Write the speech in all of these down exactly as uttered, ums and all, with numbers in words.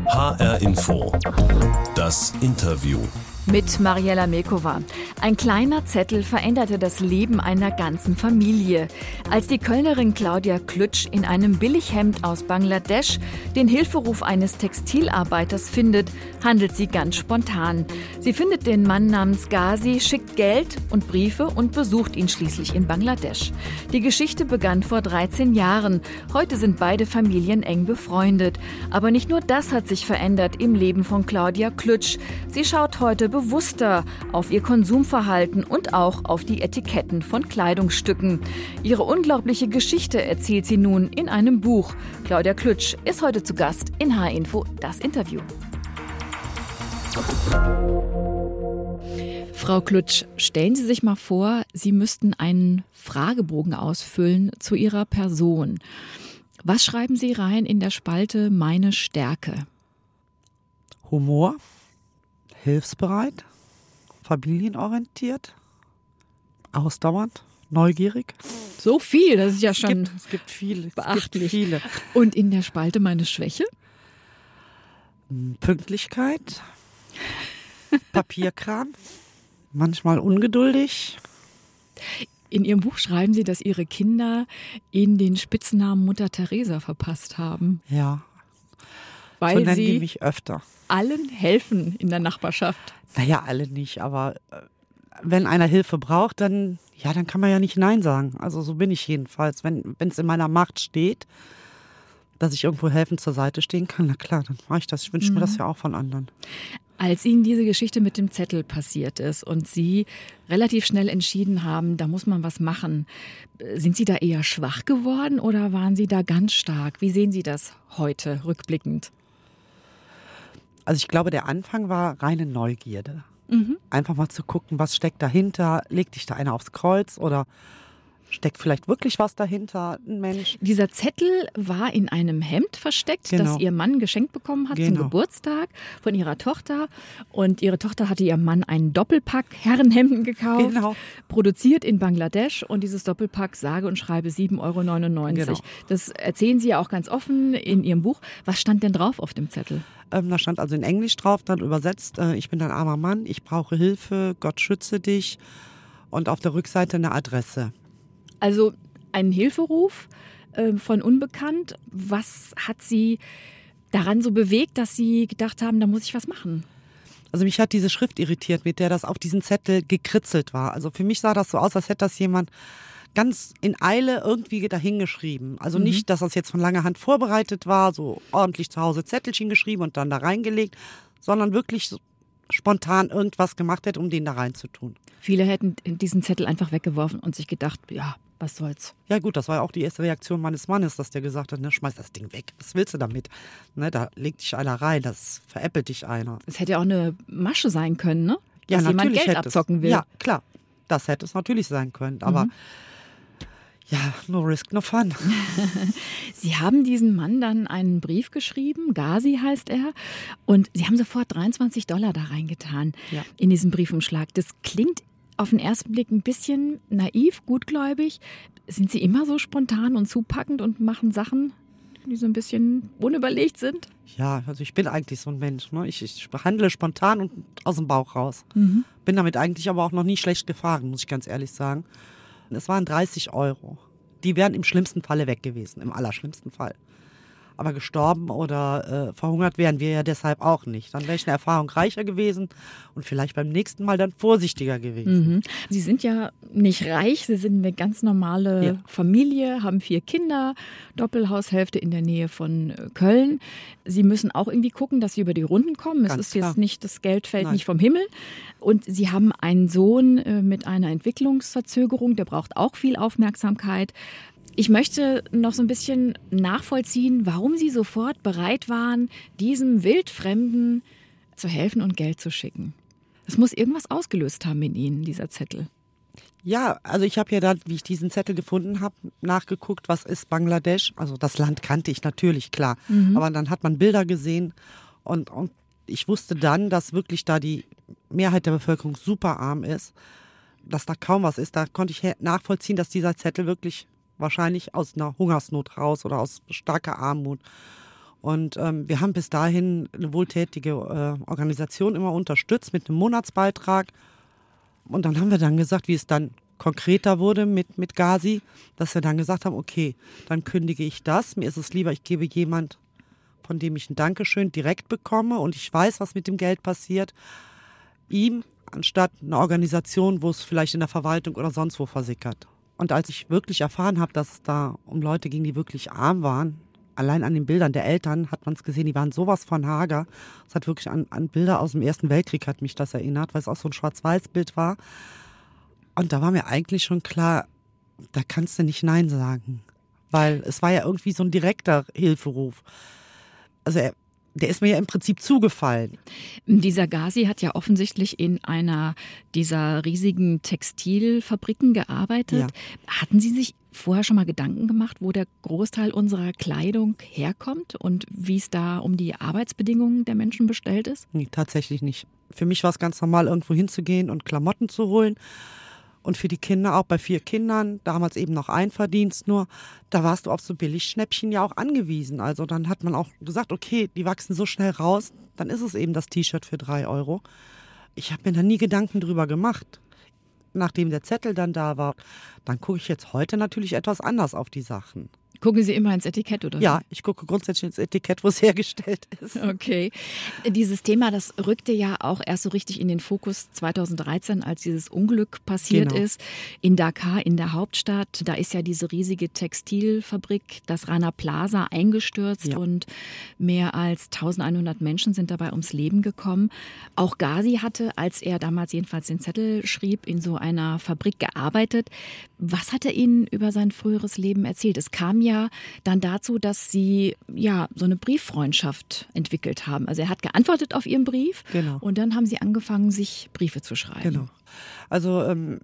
H R Info. Das Interview. Mit Mariella Milkova. Ein kleiner Zettel veränderte das Leben einer ganzen Familie. Als die Kölnerin Claudia Klütsch in einem Billighemd aus Bangladesch den Hilferuf eines Textilarbeiters findet, handelt sie ganz spontan. Sie findet den Mann namens Ghazi, schickt Geld und Briefe und besucht ihn schließlich in Bangladesch. Die Geschichte begann vor dreizehn Jahren. Heute sind beide Familien eng befreundet. Aber nicht nur das hat sich verändert im Leben von Claudia Klütsch. Sie schaut heute bewusster auf ihr Konsumverhalten und auch auf die Etiketten von Kleidungsstücken. Ihre unglaubliche Geschichte erzählt sie nun in einem Buch. Claudia Klütsch ist heute zu Gast in H R Info, das Interview. Frau Klütsch, stellen Sie sich mal vor, Sie müssten einen Fragebogen ausfüllen zu Ihrer Person. Was schreiben Sie rein in der Spalte Meine Stärke? Humor, hilfsbereit, familienorientiert, ausdauernd, neugierig. So viel, das ist ja schon es gibt, es gibt viele, beachtlich. Es gibt viele. Und in der Spalte Meine Schwäche? Pünktlichkeit, Papierkram, manchmal ungeduldig. In Ihrem Buch schreiben Sie, dass Ihre Kinder Ihnen den Spitznamen Mutter Teresa verpasst haben. Ja, weil so nennen Sie die mich öfter. Allen helfen in der Nachbarschaft. Naja, alle nicht, aber äh, wenn einer Hilfe braucht, dann, ja, dann kann man ja nicht Nein sagen. Also so bin ich jedenfalls. Wenn es in meiner Macht steht, dass ich irgendwo helfend zur Seite stehen kann, na klar, dann mache ich das. Ich wünsche mhm. mir das ja auch von anderen. Als Ihnen diese Geschichte mit dem Zettel passiert ist und Sie relativ schnell entschieden haben, da muss man was machen, sind Sie da eher schwach geworden oder waren Sie da ganz stark? Wie sehen Sie das heute rückblickend? Also ich glaube, der Anfang war reine Neugierde. Mhm. Einfach mal zu gucken, was steckt dahinter, legt dich da einer aufs Kreuz oder steckt vielleicht wirklich was dahinter, ein Mensch. Dieser Zettel war in einem Hemd versteckt, Genau. das Ihr Mann geschenkt bekommen hat Genau. zum Geburtstag von Ihrer Tochter. Und Ihre Tochter hatte Ihrem Mann einen Doppelpack Herrenhemden gekauft, Genau. produziert in Bangladesch. Und dieses Doppelpack, sage und schreibe, sieben Euro neunundneunzig. Genau. Das erzählen Sie ja auch ganz offen in Ihrem Buch. Was stand denn drauf auf dem Zettel? Ähm, da stand also in Englisch drauf, dann übersetzt, äh, ich bin ein armer Mann, ich brauche Hilfe, Gott schütze dich. Und auf der Rückseite eine Adresse. Also ein Hilferuf äh, von Unbekannt. Was hat Sie daran so bewegt, dass Sie gedacht haben, da muss ich was machen? Also mich hat diese Schrift irritiert, mit der das auf diesen Zettel gekritzelt war. Also für mich sah das so aus, als hätte das jemand ganz in Eile irgendwie dahingeschrieben. Also Mhm. nicht, dass das jetzt von langer Hand vorbereitet war, so ordentlich zu Hause Zettelchen geschrieben und dann da reingelegt, sondern wirklich so spontan irgendwas gemacht hätte, um den da reinzutun. Viele hätten diesen Zettel einfach weggeworfen und sich gedacht, ja, was soll's. Ja gut, das war ja auch die erste Reaktion meines Mannes, dass der gesagt hat, ne, schmeiß das Ding weg, was willst du damit? Ne, da legt dich einer rein, das veräppelt dich einer. Es hätte ja auch eine Masche sein können, ne? Ja, Dass jemand natürlich Geld hätte abzocken es. will. Ja, klar, das hätte es natürlich sein können, aber Mhm. ja, no risk, no fun. Sie haben diesem Mann dann einen Brief geschrieben, Ghazi heißt er, und Sie haben sofort dreiundzwanzig Dollar da reingetan Ja. in diesen Briefumschlag. Das klingt auf den ersten Blick ein bisschen naiv, gutgläubig. Sind Sie immer so spontan und zupackend und machen Sachen, die so ein bisschen unüberlegt sind? Ja, also ich bin eigentlich so ein Mensch. Ne? Ich, ich handle spontan und aus dem Bauch raus. Mhm. Bin damit eigentlich aber auch noch nie schlecht gefahren, muss ich ganz ehrlich sagen. Es waren dreißig Euro. Die wären im schlimmsten Falle weg gewesen, im allerschlimmsten Fall. Aber gestorben oder äh, verhungert wären wir ja deshalb auch nicht. Dann wäre ich eine Erfahrung reicher gewesen und vielleicht beim nächsten Mal dann vorsichtiger gewesen. Mhm. Sie sind ja nicht reich, Sie sind eine ganz normale Ja. Familie, haben vier Kinder, Doppelhaushälfte in der Nähe von äh, Köln. Sie müssen auch irgendwie gucken, dass Sie über die Runden kommen. Es Ganz ist klar. jetzt nicht, das Geld fällt Nein. nicht vom Himmel. Und Sie haben einen Sohn äh, mit einer Entwicklungsverzögerung, der braucht auch viel Aufmerksamkeit. Ich möchte noch so ein bisschen nachvollziehen, warum Sie sofort bereit waren, diesem Wildfremden zu helfen und Geld zu schicken. Es muss irgendwas ausgelöst haben in Ihnen, dieser Zettel. Ja, also ich habe ja da, wie ich diesen Zettel gefunden habe, nachgeguckt, was ist Bangladesch. Also das Land kannte ich natürlich, klar. Mhm. Aber dann hat man Bilder gesehen und, und ich wusste dann, dass wirklich da die Mehrheit der Bevölkerung super arm ist, dass da kaum was ist. Da konnte ich nachvollziehen, dass dieser Zettel wirklich wahrscheinlich aus einer Hungersnot raus oder aus starker Armut. Und ähm, wir haben bis dahin eine wohltätige äh, Organisation immer unterstützt mit einem Monatsbeitrag. Und dann haben wir dann gesagt, wie es dann konkreter wurde mit, mit Gazi, dass wir dann gesagt haben, okay, dann kündige ich das. Mir ist es lieber, ich gebe jemand, von dem ich ein Dankeschön direkt bekomme und ich weiß, was mit dem Geld passiert, ihm, anstatt eine Organisation, wo es vielleicht in der Verwaltung oder sonst wo versickert. Und als ich wirklich erfahren habe, dass es da um Leute ging, die wirklich arm waren, allein an den Bildern der Eltern hat man es gesehen, die waren sowas von hager. Es hat wirklich an, an Bilder aus dem Ersten Weltkrieg hat mich das erinnert, weil es auch so ein Schwarz-Weiß-Bild war. Und da war mir eigentlich schon klar, da kannst du nicht Nein sagen. Weil es war ja irgendwie so ein direkter Hilferuf. Also er, der ist mir ja im Prinzip zugefallen. Dieser Gazi hat ja offensichtlich in einer dieser riesigen Textilfabriken gearbeitet. Ja. Hatten Sie sich vorher schon mal Gedanken gemacht, wo der Großteil unserer Kleidung herkommt und wie es da um die Arbeitsbedingungen der Menschen bestellt ist? Nee, tatsächlich nicht. Für mich war es ganz normal, irgendwo hinzugehen und Klamotten zu holen. Und für die Kinder, auch bei vier Kindern, damals eben noch ein Verdienst nur, da warst du auf so Billigschnäppchen ja auch angewiesen. Also dann hat man auch gesagt, okay, die wachsen so schnell raus, dann ist es eben das T-Shirt für drei Euro. Ich habe mir da nie Gedanken drüber gemacht. Nachdem der Zettel dann da war, dann gucke ich jetzt heute natürlich etwas anders auf die Sachen. Gucken Sie immer ins Etikett, oder? Ja, ich gucke grundsätzlich ins Etikett, wo es hergestellt ist. Okay. Dieses Thema, das rückte ja auch erst so richtig in den Fokus zweitausenddreizehn, als dieses Unglück passiert genau. ist. In Dakar, in der Hauptstadt. Da ist ja diese riesige Textilfabrik, das Rana Plaza, eingestürzt ja. und mehr als eintausendeinhundert Menschen sind dabei ums Leben gekommen. Auch Gazi hatte, als er damals jedenfalls den Zettel schrieb, in so einer Fabrik gearbeitet. Was hat er Ihnen über sein früheres Leben erzählt? Es kam ja dann dazu, dass Sie ja so eine Brieffreundschaft entwickelt haben. Also er hat geantwortet auf Ihren Brief genau. und dann haben Sie angefangen, sich Briefe zu schreiben. Genau. Also ähm,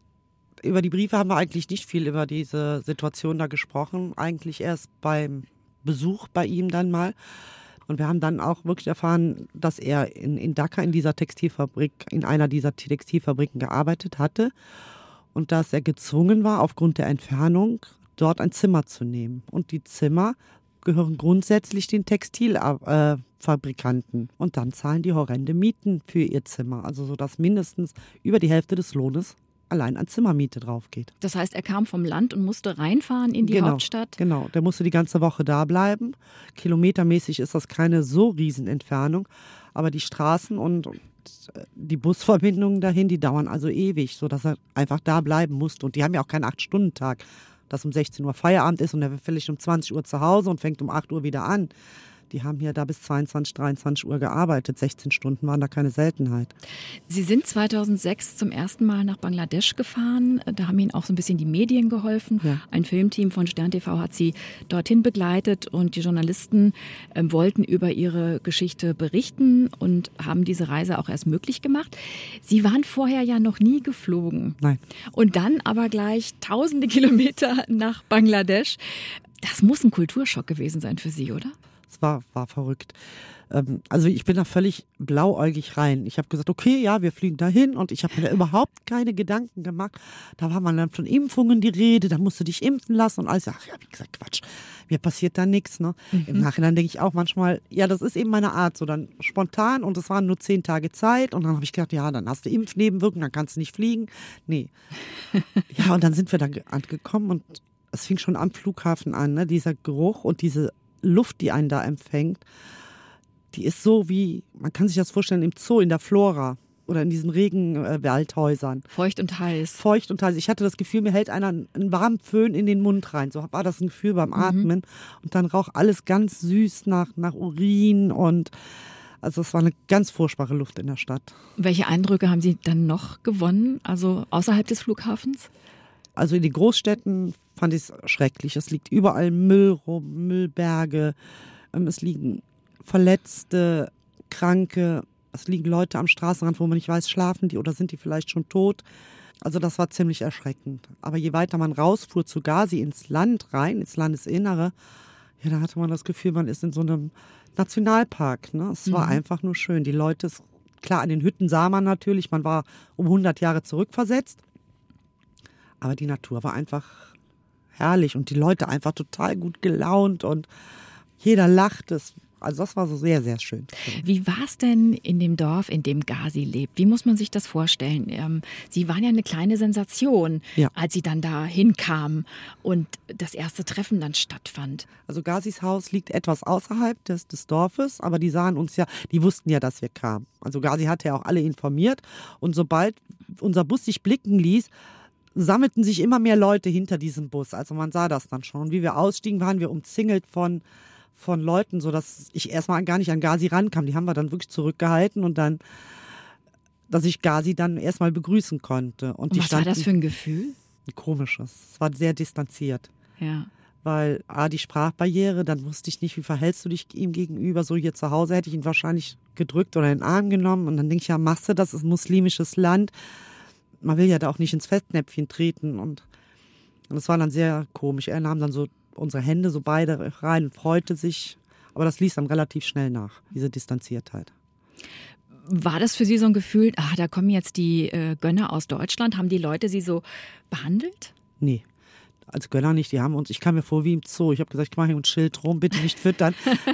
über die Briefe haben wir eigentlich nicht viel über diese Situation da gesprochen. Eigentlich erst beim Besuch bei ihm dann mal. Und wir haben dann auch wirklich erfahren, dass er in, in Dakar in dieser Textilfabrik, in einer dieser Textilfabriken gearbeitet hatte und dass er gezwungen war, aufgrund der Entfernung dort ein Zimmer zu nehmen. Und die Zimmer gehören grundsätzlich den Textilfabrikanten. Äh, und dann zahlen die horrende Mieten für ihr Zimmer. Also so, dass mindestens über die Hälfte des Lohnes allein an Zimmermiete drauf geht. Das heißt, er kam vom Land und musste reinfahren in die genau, Hauptstadt? Genau, der musste die ganze Woche da bleiben. Kilometermäßig ist das keine so Riesenentfernung. Aber die Straßen und die Busverbindungen dahin, die dauern also ewig, sodass er einfach da bleiben musste. Und die haben ja auch keinen acht-Stunden-Tag, dass um sechzehn Uhr Feierabend ist und er wird vielleicht um zwanzig Uhr zu Hause und fängt um acht Uhr wieder an. Die haben hier da bis zweiundzwanzig, dreiundzwanzig Uhr gearbeitet. sechzehn Stunden waren da keine Seltenheit. Sie sind zweitausendsechs zum ersten Mal nach Bangladesch gefahren. Da haben Ihnen auch so ein bisschen die Medien geholfen. Ja. Ein Filmteam von Stern T V hat Sie dorthin begleitet und die Journalisten äh, wollten über Ihre Geschichte berichten und haben diese Reise auch erst möglich gemacht. Sie waren vorher ja noch nie geflogen. Nein. Und dann aber gleich tausende Kilometer nach Bangladesch. Das muss ein Kulturschock gewesen sein für Sie, oder? Es war, war verrückt. Ähm, also ich bin da völlig blauäugig rein. Ich habe gesagt, okay, ja, wir fliegen dahin und ich habe mir da überhaupt keine Gedanken gemacht. Da war man dann von Impfungen die Rede, da musst du dich impfen lassen und alles. Ach, ich habe gesagt, Quatsch, mir passiert da nichts. Ne? Mhm. Im Nachhinein denke ich auch manchmal, ja, das ist eben meine Art, so dann spontan und es waren nur zehn Tage Zeit und dann habe ich gedacht, ja, dann hast du Impfnebenwirkungen, dann kannst du nicht fliegen. Nee. Ja, und dann sind wir da angekommen und es fing schon am Flughafen an, ne? Dieser Geruch und diese Luft, die einen da empfängt, die ist so wie, man kann sich das vorstellen, im Zoo, in der Flora oder in diesen Regenwaldhäusern. Feucht und heiß. Feucht und heiß. Ich hatte das Gefühl, mir hält einer einen warmen Föhn in den Mund rein. So war das ein Gefühl beim Atmen. Mhm. Und dann raucht alles ganz süß nach, nach Urin und also es war eine ganz furchtbare Luft in der Stadt. Welche Eindrücke haben Sie dann noch gewonnen, also außerhalb des Flughafens? Also in den Großstädten fand ich es schrecklich. Es liegt überall Müll rum, Müllberge. Es liegen Verletzte, Kranke. Es liegen Leute am Straßenrand, wo man nicht weiß, schlafen die oder sind die vielleicht schon tot. Also das war ziemlich erschreckend. Aber je weiter man rausfuhr zu Gazi ins Land rein, ins Landesinnere, ja, da hatte man das Gefühl, man ist in so einem Nationalpark. Ne? Es war mhm. einfach nur schön. Die Leute, klar, an den Hütten sah man natürlich, man war um hundert Jahre zurückversetzt. Aber die Natur war einfach herrlich und die Leute einfach total gut gelaunt und Jeder lacht. Es, also das war so sehr, sehr schön. Wie war es denn in dem Dorf, in dem Gazi lebt? Wie muss man sich das vorstellen? Ähm, Sie waren ja eine kleine Sensation, ja. als Sie dann da hinkamen und das erste Treffen dann stattfand. Also Gazis Haus liegt etwas außerhalb des, des Dorfes, aber die sahen uns ja, die wussten ja, dass wir kamen. Also Gazi hatte ja auch alle informiert und sobald unser Bus sich blicken ließ, sammelten sich immer mehr Leute hinter diesem Bus. Also man sah das dann schon. Und wie wir ausstiegen, waren wir umzingelt von von Leuten, sodass ich erstmal gar nicht an Gazi rankam. Die haben wir dann wirklich zurückgehalten und dann, dass ich Gazi dann erstmal begrüßen konnte. Und, und die was standen, war das für ein Gefühl? Ein komisches. Es war sehr distanziert. Ja. Weil A, die Sprachbarriere, dann wusste ich nicht, wie verhältst du dich ihm gegenüber. So hier zu Hause hätte ich ihn wahrscheinlich gedrückt oder in den Arm genommen. Und dann denke ich, ja, machst du das, ist ein muslimisches Land. Man will ja da auch nicht ins Fettnäpfchen treten. Und das war dann sehr komisch. Er nahm dann so unsere Hände so beide rein und freute sich. Aber das ließ dann relativ schnell nach, diese Distanziertheit. War das für Sie so ein Gefühl, ah, da kommen jetzt die äh, Gönner aus Deutschland? Haben die Leute Sie so behandelt? Nee, als Gönner nicht. Die haben uns, ich kam mir vor wie im Zoo. Ich habe gesagt, ich mache hier ein Schild rum, bitte nicht füttern.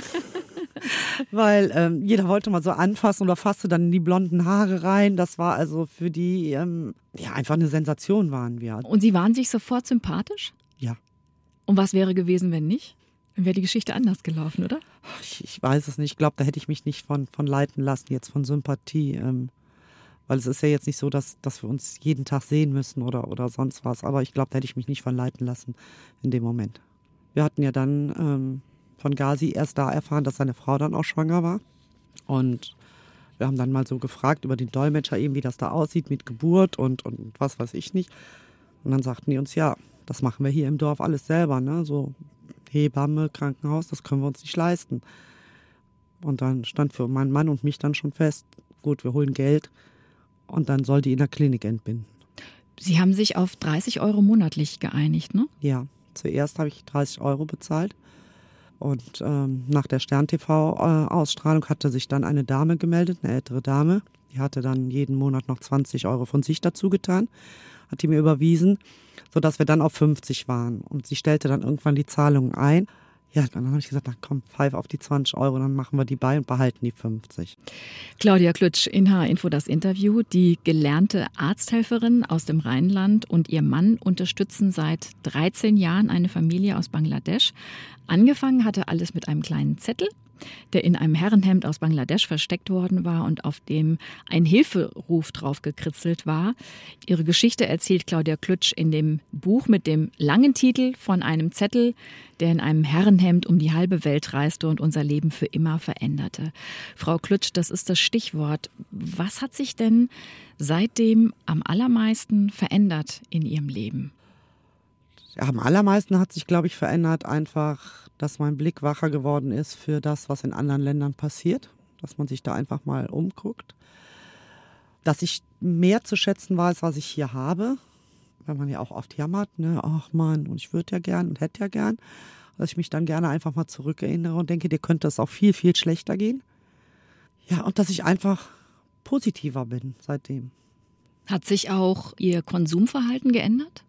Weil ähm, jeder wollte mal so anfassen oder fasste dann in die blonden Haare rein. Das war also für die, ähm, ja, einfach eine Sensation waren wir. Und Sie waren sich sofort sympathisch? Ja. Und was wäre gewesen, wenn nicht? Dann wäre die Geschichte anders gelaufen, oder? Ich, ich weiß es nicht. Ich glaube, da hätte ich mich nicht von, von leiten lassen, jetzt von Sympathie. Ähm, weil es ist ja jetzt nicht so, dass, dass wir uns jeden Tag sehen müssen oder, oder sonst was. Aber ich glaube, da hätte ich mich nicht von leiten lassen in dem Moment. Wir hatten ja dann ähm, von Gazi erst da erfahren, dass seine Frau dann auch schwanger war. Und wir haben dann mal so gefragt über den Dolmetscher eben, wie das da aussieht mit Geburt und, und was weiß ich nicht. Und dann sagten die uns, ja, das machen wir hier im Dorf alles selber, ne? So Hebamme, Krankenhaus, das können wir uns nicht leisten. Und dann stand für meinen Mann und mich dann schon fest, gut, wir holen Geld und dann soll die in der Klinik entbinden. Sie haben sich auf dreißig Euro monatlich geeinigt, ne? Ja, zuerst habe ich dreißig Euro bezahlt und ähm, nach der Stern-T V-Ausstrahlung hatte sich dann eine Dame gemeldet, eine ältere Dame. Die hatte dann jeden Monat noch zwanzig Euro von sich dazu getan, hat die mir überwiesen, sodass wir dann auf fünfzig waren. Und sie stellte dann irgendwann die Zahlungen ein. Ja, dann habe ich gesagt, na komm, pfeif auf die zwanzig Euro, dann machen wir die bei und behalten die fünfzig. Claudia Klütsch, in H R-Info das Interview. Die gelernte Arzthelferin aus dem Rheinland und ihr Mann unterstützen seit dreizehn Jahren eine Familie aus Bangladesch. Angefangen hatte alles mit einem kleinen Zettel, der in einem Herrenhemd aus Bangladesch versteckt worden war und auf dem ein Hilferuf drauf gekritzelt war. Ihre Geschichte erzählt Claudia Klütsch in dem Buch mit dem langen Titel Von einem Zettel, der in einem Herrenhemd um die halbe Welt reiste und unser Leben für immer veränderte. Frau Klütsch, das ist das Stichwort. Was hat sich denn seitdem am allermeisten verändert in Ihrem Leben? Ja, am allermeisten hat sich, glaube ich, verändert einfach, dass mein Blick wacher geworden ist für das, was in anderen Ländern passiert. Dass man sich da einfach mal umguckt. Dass ich mehr zu schätzen weiß, was ich hier habe. Weil man ja auch oft jammert, ne? Ach Mann, und ich würde ja gern und hätte ja gern. Dass ich mich dann gerne einfach mal zurückerinnere und denke, dir könnte es auch viel, viel schlechter gehen. Ja, und dass ich einfach positiver bin seitdem. Hat sich auch Ihr Konsumverhalten geändert?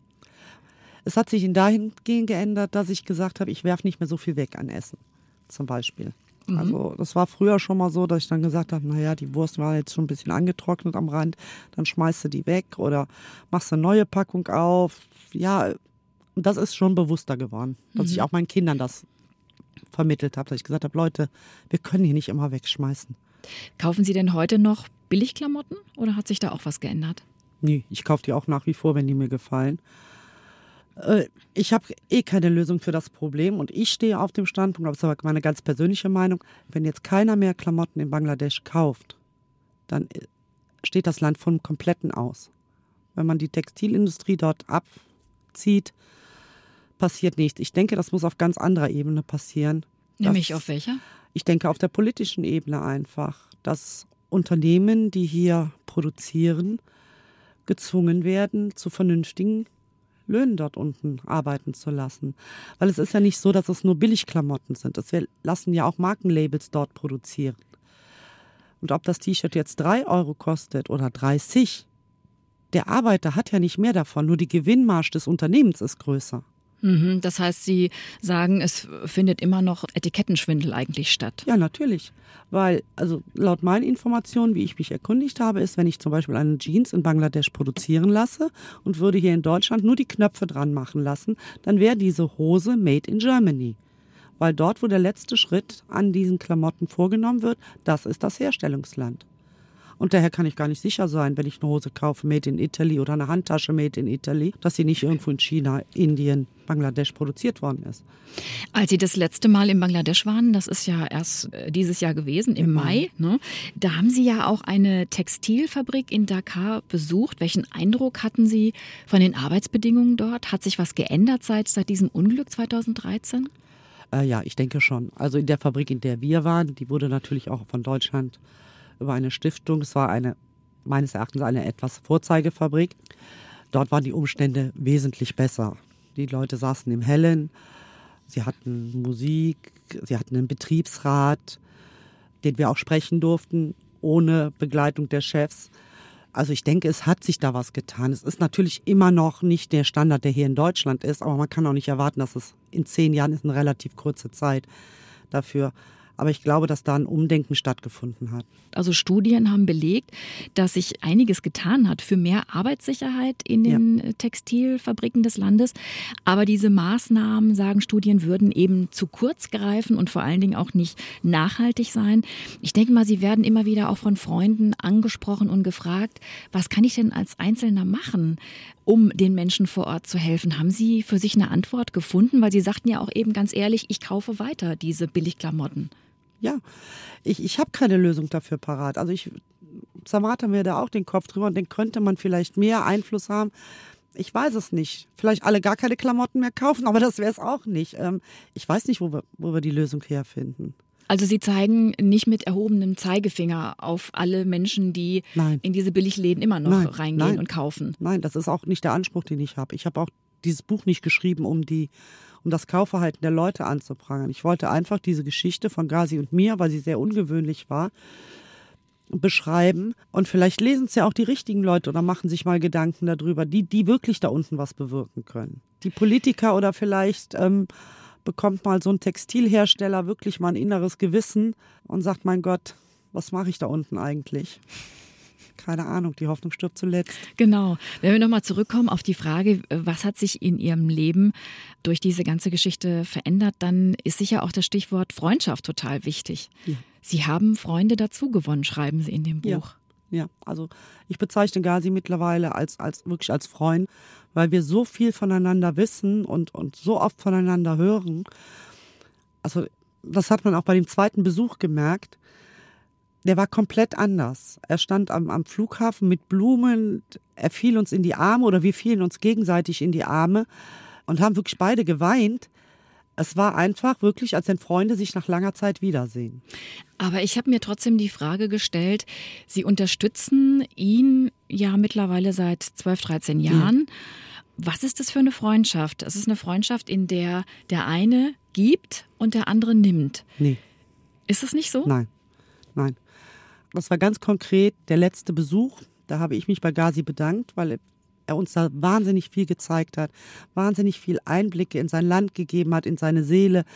Es hat sich in dahingehend geändert, dass ich gesagt habe, ich werfe nicht mehr so viel weg an Essen, zum Beispiel. Mhm. Also das war früher schon mal so, dass ich dann gesagt habe, naja, die Wurst war jetzt schon ein bisschen angetrocknet am Rand, dann schmeißt du die weg oder machst eine neue Packung auf. Ja, und das ist schon bewusster geworden, dass mhm. ich auch meinen Kindern das vermittelt habe, dass ich gesagt habe, Leute, wir können hier nicht immer wegschmeißen. Kaufen Sie denn heute noch Billigklamotten oder hat sich da auch was geändert? Nee, ich kaufe die auch nach wie vor, wenn die mir gefallen. Ich habe eh keine Lösung für das Problem und ich stehe auf dem Standpunkt, das ist aber meine ganz persönliche Meinung, wenn jetzt keiner mehr Klamotten in Bangladesch kauft, dann steht das Land vom Kompletten aus. Wenn man die Textilindustrie dort abzieht, passiert nichts. Ich denke, das muss auf ganz anderer Ebene passieren. Nämlich dass, auf welcher? Ich denke auf der politischen Ebene einfach, dass Unternehmen, die hier produzieren, gezwungen werden, zu vernünftigen Löhnen dort unten arbeiten zu lassen. Weil es ist ja nicht so, dass es nur Billigklamotten sind. Wir lassen ja auch Markenlabels dort produzieren. Und ob das T-Shirt jetzt drei Euro kostet oder dreißig, der Arbeiter hat ja nicht mehr davon. Nur die Gewinnmarge des Unternehmens ist größer. Mhm, das heißt, Sie sagen, es findet immer noch Etikettenschwindel eigentlich statt. Ja, natürlich. Weil, also laut meinen Informationen, wie ich mich erkundigt habe, ist, wenn ich zum Beispiel eine Jeans in Bangladesch produzieren lasse und würde hier in Deutschland nur die Knöpfe dran machen lassen, dann wäre diese Hose made in Germany. Weil dort, wo der letzte Schritt an diesen Klamotten vorgenommen wird, das ist das Herstellungsland. Und daher kann ich gar nicht sicher sein, wenn ich eine Hose kaufe, made in Italy oder eine Handtasche made in Italy, dass sie nicht irgendwo in China, Indien, Bangladesch produziert worden ist. Als Sie das letzte Mal in Bangladesch waren, das ist ja erst dieses Jahr gewesen, im Mai, ne? Da haben Sie ja auch eine Textilfabrik in Dhaka besucht. Welchen Eindruck hatten Sie von den Arbeitsbedingungen dort? Hat sich was geändert seit, seit diesem Unglück zweitausenddreizehn? Äh, ja, ich denke schon. Also in der Fabrik, in der wir waren, die wurde natürlich auch von Deutschland über eine Stiftung. Es war eine, meines Erachtens eine etwas Vorzeigefabrik. Dort waren die Umstände wesentlich besser. Die Leute saßen im Hellen, sie hatten Musik, sie hatten einen Betriebsrat, den wir auch sprechen durften, ohne Begleitung der Chefs. Also ich denke, es hat sich da was getan. Es ist natürlich immer noch nicht der Standard, der hier in Deutschland ist, aber man kann auch nicht erwarten, dass es in zehn Jahren ist, eine relativ kurze Zeit dafür. Aber ich glaube, dass da ein Umdenken stattgefunden hat. Also Studien haben belegt, dass sich einiges getan hat für mehr Arbeitssicherheit in den ja. Textilfabriken des Landes. Aber diese Maßnahmen, sagen Studien, würden eben zu kurz greifen und vor allen Dingen auch nicht nachhaltig sein. Ich denke mal, Sie werden immer wieder auch von Freunden angesprochen und gefragt, was kann ich denn als Einzelner machen, um den Menschen vor Ort zu helfen? Haben Sie für sich eine Antwort gefunden? Weil Sie sagten ja auch eben ganz ehrlich, ich kaufe weiter diese Billigklamotten. Ja, ich, ich habe keine Lösung dafür parat. Also ich zermarter mir da auch den Kopf drüber und dann könnte man vielleicht mehr Einfluss haben. Ich weiß es nicht. Vielleicht alle gar keine Klamotten mehr kaufen, aber das wäre es auch nicht. Ähm, ich weiß nicht, wo wir, wo wir die Lösung herfinden. Also Sie zeigen nicht mit erhobenem Zeigefinger auf alle Menschen, die nein. in diese Billigläden immer noch nein, reingehen nein. und kaufen. Nein, das ist auch nicht der Anspruch, den ich habe. Ich habe auch dieses Buch nicht geschrieben, um die um das Kaufverhalten der Leute anzuprangern. Ich wollte einfach diese Geschichte von Ghazi und mir, weil sie sehr ungewöhnlich war, beschreiben. Und vielleicht lesen es ja auch die richtigen Leute oder machen sich mal Gedanken darüber, die, die wirklich da unten was bewirken können. Die Politiker oder vielleicht ähm, bekommt mal so ein Textilhersteller wirklich mal ein inneres Gewissen und sagt, mein Gott, was mache ich da unten eigentlich? Keine Ahnung, die Hoffnung stirbt zuletzt. Genau. Wenn wir nochmal zurückkommen auf die Frage, was hat sich in Ihrem Leben durch diese ganze Geschichte verändert, dann ist sicher auch das Stichwort Freundschaft total wichtig. Ja. Sie haben Freunde dazu gewonnen, schreiben Sie in dem Buch. Ja, ja. Also ich bezeichne Ghazi mittlerweile als, als wirklich als Freund, weil wir so viel voneinander wissen und, und so oft voneinander hören. Also das hat man auch bei dem zweiten Besuch gemerkt. Der war komplett anders. Er stand am, am Flughafen mit Blumen, er fiel uns in die Arme oder wir fielen uns gegenseitig in die Arme und haben wirklich beide geweint. Es war einfach wirklich, als wenn Freunde sich nach langer Zeit wiedersehen. Aber ich habe mir trotzdem die Frage gestellt, Sie unterstützen ihn ja mittlerweile seit zwölf, dreizehn Jahren. Ja. Was ist das für eine Freundschaft? Es ist eine Freundschaft, in der der eine gibt und der andere nimmt. Nee. Ist es nicht so? Nein, nein. Das war ganz konkret der letzte Besuch. Da habe ich mich bei Ghazi bedankt, weil er uns da wahnsinnig viel gezeigt hat, wahnsinnig viel Einblicke in sein Land gegeben hat, in seine Seele,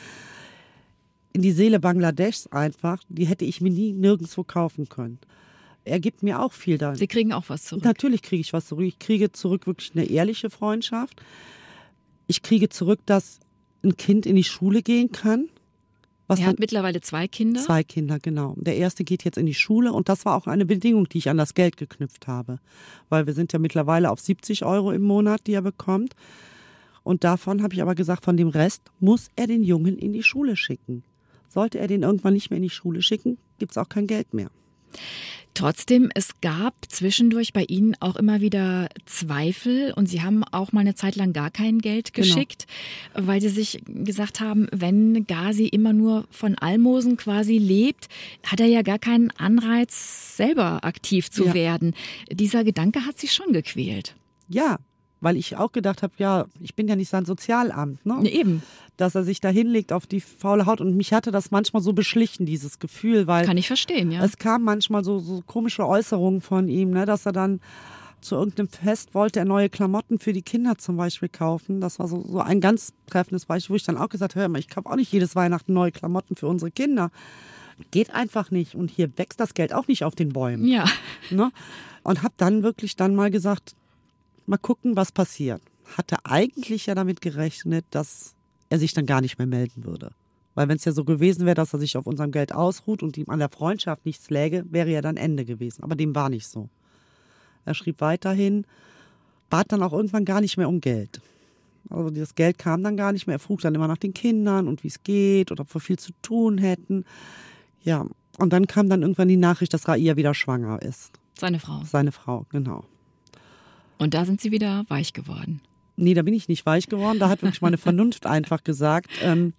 in die Seele Bangladeschs einfach. Die hätte ich mir nie nirgendwo kaufen können. Er gibt mir auch viel da. Sie kriegen auch was zurück. Natürlich kriege ich was zurück. Ich kriege zurück wirklich eine ehrliche Freundschaft. Ich kriege zurück, dass ein Kind in die Schule gehen kann. Was er hat mittlerweile zwei Kinder? Zwei Kinder, genau. Der erste geht jetzt in die Schule und das war auch eine Bedingung, die ich an das Geld geknüpft habe. Weil wir sind ja mittlerweile auf siebzig Euro im Monat, die er bekommt. Und davon habe ich aber gesagt, von dem Rest muss er den Jungen in die Schule schicken. Sollte er den irgendwann nicht mehr in die Schule schicken, gibt es auch kein Geld mehr. Trotzdem, es gab zwischendurch bei Ihnen auch immer wieder Zweifel und Sie haben auch mal eine Zeit lang gar kein Geld geschickt, genau. Weil Sie sich gesagt haben, wenn Ghazi immer nur von Almosen quasi lebt, hat er ja gar keinen Anreiz, selber aktiv zu ja. werden. Dieser Gedanke hat Sie schon gequält. Ja, weil ich auch gedacht habe, ja, ich bin ja nicht sein Sozialamt, ne? Ja, eben. Dass er sich da hinlegt auf die faule Haut. Und mich hatte das manchmal so beschlichen, dieses Gefühl, weil... Kann ich verstehen, ja. Es kam manchmal so, so komische Äußerungen von ihm, ne, dass er dann zu irgendeinem Fest wollte er neue Klamotten für die Kinder zum Beispiel kaufen. Das war so, so ein ganz treffendes Beispiel, wo ich dann auch gesagt habe, hör mal, ich kaufe auch nicht jedes Weihnachten neue Klamotten für unsere Kinder. Geht einfach nicht. Und hier wächst das Geld auch nicht auf den Bäumen. Ja. Ne? Und habe dann wirklich dann mal gesagt, mal gucken, was passiert. Hatte eigentlich ja damit gerechnet, dass er sich dann gar nicht mehr melden würde. Weil wenn es ja so gewesen wäre, dass er sich auf unserem Geld ausruht und ihm an der Freundschaft nichts läge, wäre ja dann Ende gewesen. Aber dem war nicht so. Er schrieb weiterhin, bat dann auch irgendwann gar nicht mehr um Geld. Also das Geld kam dann gar nicht mehr. Er frug dann immer nach den Kindern und wie es geht oder ob wir viel zu tun hätten. Ja, und dann kam dann irgendwann die Nachricht, dass Raia wieder schwanger ist. Seine Frau. Seine Frau, genau. Und da sind Sie wieder weich geworden. Nee, da bin ich nicht weich geworden. Da hat wirklich meine Vernunft einfach gesagt, ähm,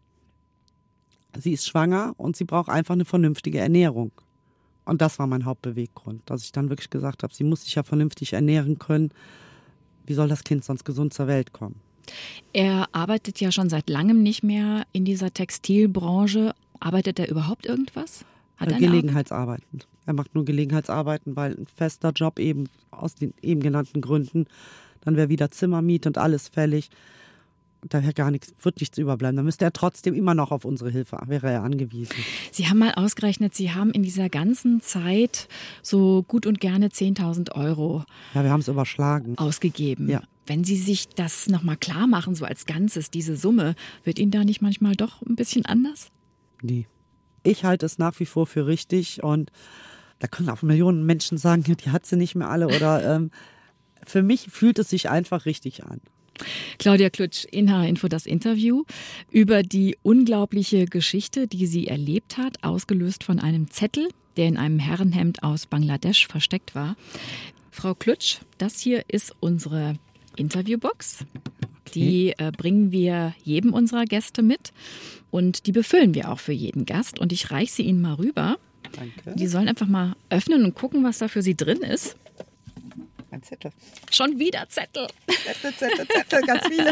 sie ist schwanger und sie braucht einfach eine vernünftige Ernährung. Und das war mein Hauptbeweggrund, dass ich dann wirklich gesagt habe, sie muss sich ja vernünftig ernähren können. Wie soll das Kind sonst gesund zur Welt kommen? Er arbeitet ja schon seit langem nicht mehr in dieser Textilbranche. Arbeitet er überhaupt irgendwas? Hat er eine Gelegenheitsarbeiten. Er macht nur Gelegenheitsarbeiten, weil ein fester Job eben aus den eben genannten Gründen, dann wäre wieder Zimmermiete und alles fällig. Da wäre gar nichts, wird nichts überbleiben. Da müsste er trotzdem immer noch auf unsere Hilfe, wäre er angewiesen. Sie haben mal ausgerechnet, Sie haben in dieser ganzen Zeit so gut und gerne zehntausend Euro Ja, wir haben es überschlagen. ausgegeben. Ja. Wenn Sie sich das nochmal klar machen, so als Ganzes, diese Summe, wird Ihnen da nicht manchmal doch ein bisschen anders? Nee. Ich halte es nach wie vor für richtig und da können auch Millionen Menschen sagen, die hat sie nicht mehr alle. Oder ähm, für mich fühlt es sich einfach richtig an. Claudia Klutsch, in H R-Info das Interview über die unglaubliche Geschichte, die sie erlebt hat, ausgelöst von einem Zettel, der in einem Herrenhemd aus Bangladesch versteckt war. Frau Klutsch, das hier ist unsere Interviewbox. Die äh, bringen wir jedem unserer Gäste mit und die befüllen wir auch für jeden Gast. Und ich reiche sie Ihnen mal rüber. Danke. Die sollen einfach mal öffnen und gucken, was da für sie drin ist. Ein Zettel. Schon wieder Zettel. Zettel, Zettel, Zettel, ganz viele.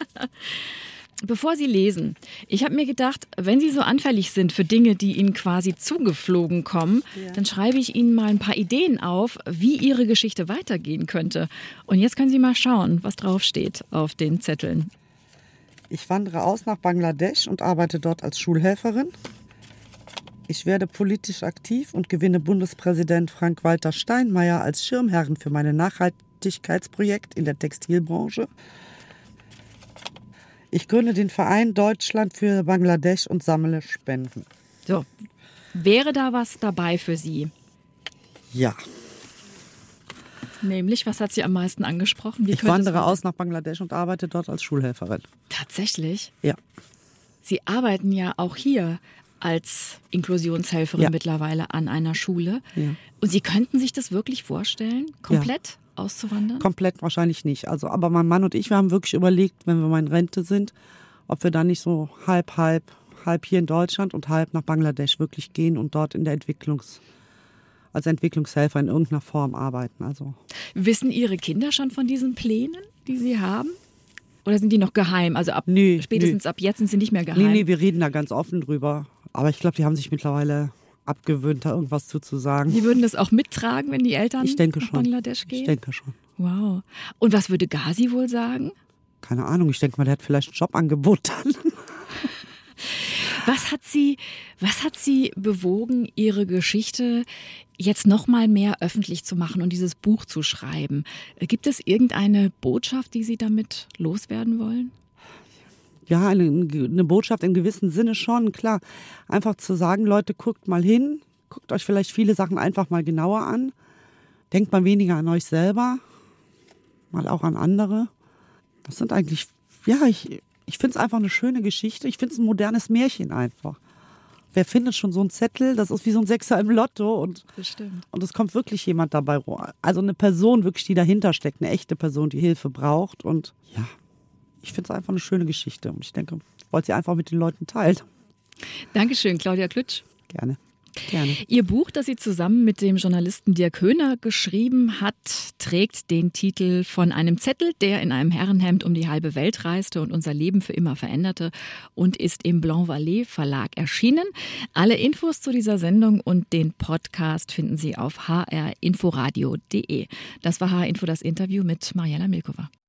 Bevor Sie lesen, ich habe mir gedacht, wenn Sie so anfällig sind für Dinge, die Ihnen quasi zugeflogen kommen, ja. dann schreibe ich Ihnen mal ein paar Ideen auf, wie Ihre Geschichte weitergehen könnte. Und jetzt können Sie mal schauen, was draufsteht auf den Zetteln. Ich wandere aus nach Bangladesch und arbeite dort als Schulhelferin. Ich werde politisch aktiv und gewinne Bundespräsident Frank-Walter Steinmeier als Schirmherrn für mein Nachhaltigkeitsprojekt in der Textilbranche. Ich gründe den Verein Deutschland für Bangladesch und sammle Spenden. So, wäre da was dabei für Sie? Ja. Nämlich, was hat Sie am meisten angesprochen? Wie ich wandere aus nach Bangladesch und arbeite dort als Schulhelferin. Tatsächlich? Ja. Sie arbeiten ja auch hier als Inklusionshelferin ja. mittlerweile an einer Schule. Ja. Und Sie könnten sich das wirklich vorstellen, komplett ja. auszuwandern? Komplett wahrscheinlich nicht. Also, aber mein Mann und ich, wir haben wirklich überlegt, wenn wir mal in Rente sind, ob wir dann nicht so halb, halb, halb hier in Deutschland und halb nach Bangladesch wirklich gehen und dort in der Entwicklungs, als Entwicklungshelfer in irgendeiner Form arbeiten. Also. Wissen Ihre Kinder schon von diesen Plänen, die Sie haben? Oder sind die noch geheim? Also ab nee, spätestens nee. ab jetzt sind sie nicht mehr geheim? Nee, nee, wir reden da ganz offen drüber. Aber ich glaube, die haben sich mittlerweile abgewöhnt, da irgendwas zu, zu sagen. Die würden das auch mittragen, wenn die Eltern ich denke nach schon. Bangladesch gehen? Ich denke schon. Wow. Und was würde Ghazi wohl sagen? Keine Ahnung, ich denke mal, der hat vielleicht ein Jobangebot dann. Was hat Sie, was hat Sie bewogen, Ihre Geschichte jetzt noch mal mehr öffentlich zu machen und dieses Buch zu schreiben? Gibt es irgendeine Botschaft, die Sie damit loswerden wollen? Ja, eine, eine Botschaft im gewissen Sinne schon, klar. Einfach zu sagen, Leute, guckt mal hin, guckt euch vielleicht viele Sachen einfach mal genauer an. Denkt mal weniger an euch selber, mal auch an andere. Das sind eigentlich, ja, ich, ich finde es einfach eine schöne Geschichte. Ich finde es ein modernes Märchen einfach. Wer findet schon so einen Zettel? Das ist wie so ein Sechser im Lotto. Und, und es kommt wirklich jemand dabei rum. Also eine Person wirklich, die dahinter steckt, eine echte Person, die Hilfe braucht. Und ja, ich finde es einfach eine schöne Geschichte. Und ich denke, ich wollte sie einfach mit den Leuten teilen. Dankeschön, Claudia Klutsch. Gerne. Gerne. Ihr Buch, das sie zusammen mit dem Journalisten Dirk Höhner geschrieben hat, trägt den Titel Von einem Zettel, der in einem Herrenhemd um die halbe Welt reiste und unser Leben für immer veränderte, und ist im Blanc Vallée Verlag erschienen. Alle Infos zu dieser Sendung und den Podcast finden Sie auf h r inforadio punkt d e. Das war H R Info, das Interview mit Mariella Milkova.